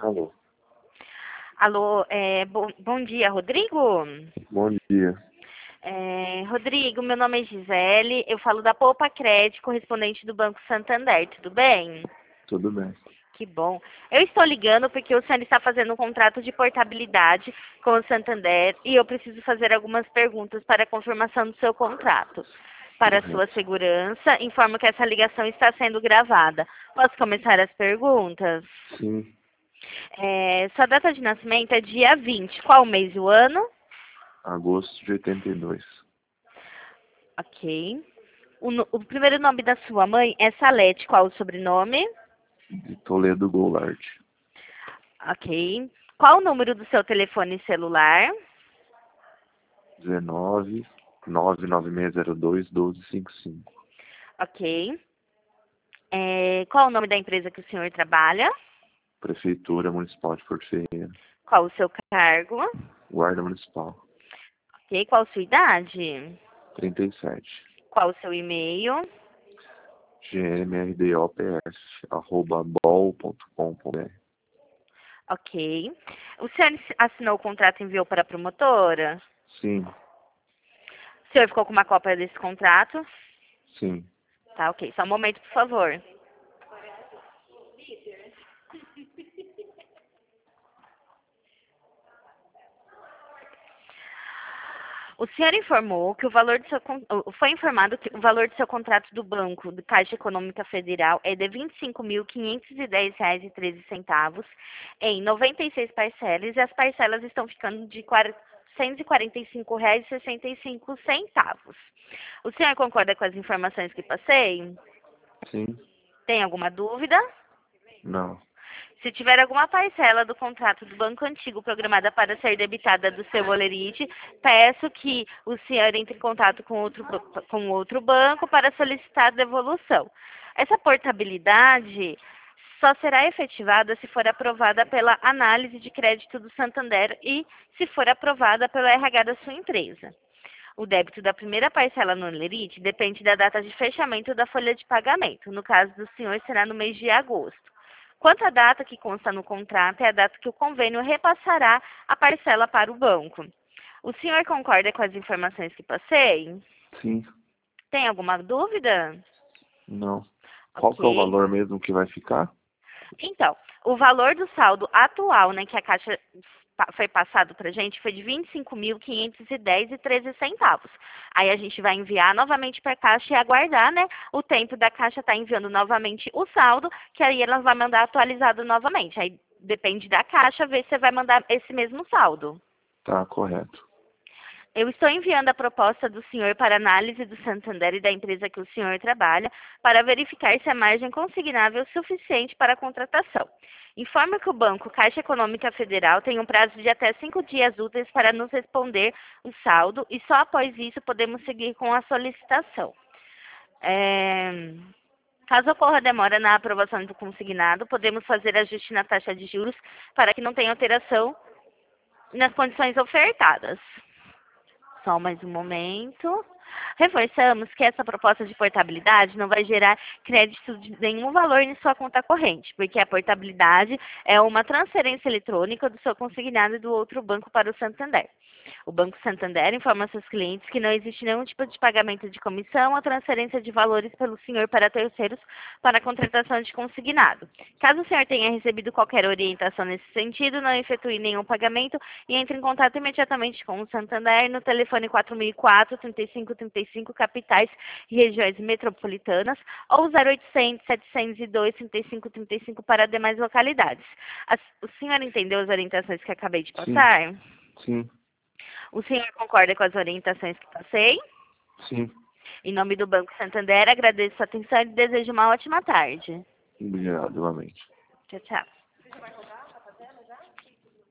Alô, Alô, bom dia, Rodrigo? bom dia. Rodrigo, meu nome é Gisele, eu falo da Poupa Crédito, correspondente do Banco Santander, tudo bem? Tudo bem? Que bom. Eu estou ligando porque o senhor está fazendo um contrato de portabilidade com o Santander e eu preciso fazer algumas perguntas para a confirmação do seu contrato. Para a sua Correto. segurança, informo que essa ligação está sendo gravada. Posso começar as perguntas? Sim, Sua data de nascimento é dia 20. Qual o mês e o ano? agosto de 82. Ok. O primeiro nome da sua mãe é Salete. Qual o sobrenome? De Toledo Goulart. Ok. Qual o número do seu telefone celular? 19 99602 1255. Ok. Qual o nome da empresa que o senhor trabalha? Prefeitura Municipal de Porto Ferreira. Qual o seu cargo? Guarda Municipal. Ok. Qual a sua idade? 37. Qual o seu e-mail? gmrdops@bol.com.br. Ok. O senhor assinou o contrato e enviou para a promotora? Sim, O senhor ficou com uma cópia desse contrato? sim. Tá, ok. Só um momento, por favor. O senhor informou que o valor do seu foi informado que o valor do seu contrato do banco, de Caixa Econômica Federal, é de R$ 25.510,13 em 96 parcelas e as parcelas estão ficando de R$ 445,65. O senhor concorda com as informações que passei? Sim, Tem alguma dúvida? não. Se tiver alguma parcela do contrato do banco antigo programada para ser debitada do seu Olerite, peço que o senhor entre em contato com outro banco para solicitar a devolução. Essa portabilidade só será efetivada se for aprovada pela análise de crédito do Santander e se for aprovada pelo RH da sua empresa. O débito da primeira parcela no Olerite depende da data de fechamento da folha de pagamento. No caso do senhor, será no mês de agosto. Quanto à data que consta no contrato, é a data que o convênio repassará a parcela para o banco. O senhor concorda com as informações que passei? Sim, Tem alguma dúvida? não. Qual que é o Ok. valor mesmo que vai ficar? Então, o valor do saldo atual, né, que a Caixa foi passado para a gente foi de R$ 25.510,13. Aí a gente vai enviar novamente para a Caixa e aguardar, né, o tempo da Caixa estar enviando novamente o saldo, que aí ela vai mandar atualizado novamente. Aí depende da Caixa ver se você vai mandar esse mesmo saldo. Tá, correto. Eu estou enviando a proposta do senhor para análise do Santander e da empresa que o senhor trabalha para verificar se a margem consignável é suficiente para a contratação. Informo que o Banco Caixa Econômica Federal tem um prazo de até 5 dias úteis para nos responder o saldo e só após isso podemos seguir com a solicitação. É, Caso ocorra demora na aprovação do consignado, podemos fazer ajuste na taxa de juros para que não tenha alteração nas condições ofertadas. Só mais um momento. Reforçamos que essa proposta de portabilidade não vai gerar crédito de nenhum valor em sua conta corrente, porque a portabilidade é uma transferência eletrônica do seu consignado do outro banco para o Santander. O Banco Santander informa seus clientes que não existe nenhum tipo de pagamento de comissão ou transferência de valores pelo senhor para terceiros para a contratação de consignado. Caso o senhor tenha recebido qualquer orientação nesse sentido, não efetue nenhum pagamento e entre em contato imediatamente com o Santander no telefone 4004-3535, capitais e regiões metropolitanas, ou 0800-702-3535 para demais localidades. O senhor entendeu as orientações que acabei de Sim, passar? sim, O senhor concorda com as orientações que passei? sim. Em nome do Banco Santander, agradeço a atenção e desejo uma ótima tarde. Obrigado, igualmente. Tchau, tchau.